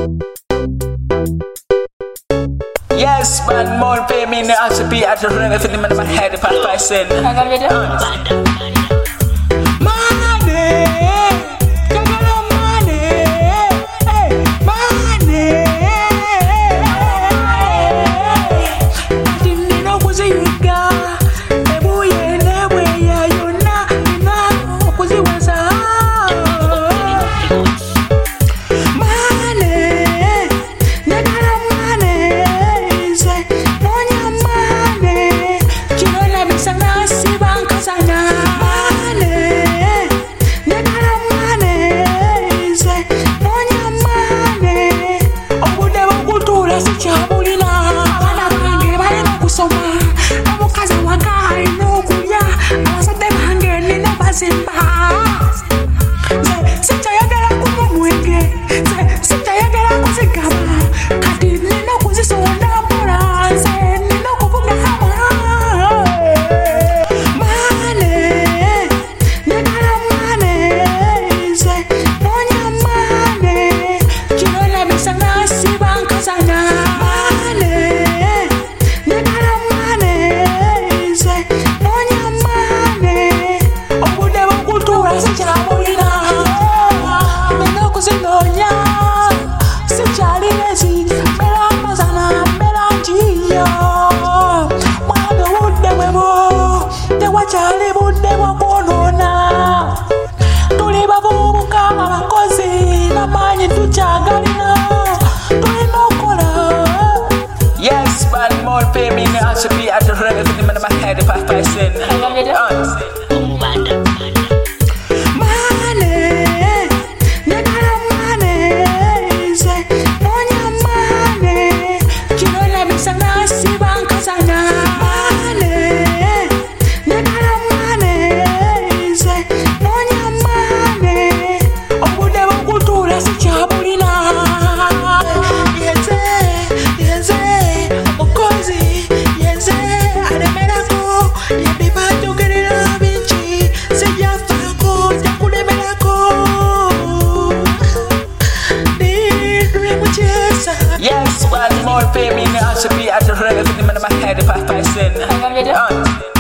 Yes, man, more pay me now to be at the ring if the man head if I send. Yes, man, more pay me now to be at the ring if the man head if I send. Yes, one more pay me now to be at the ring if the man head if I send.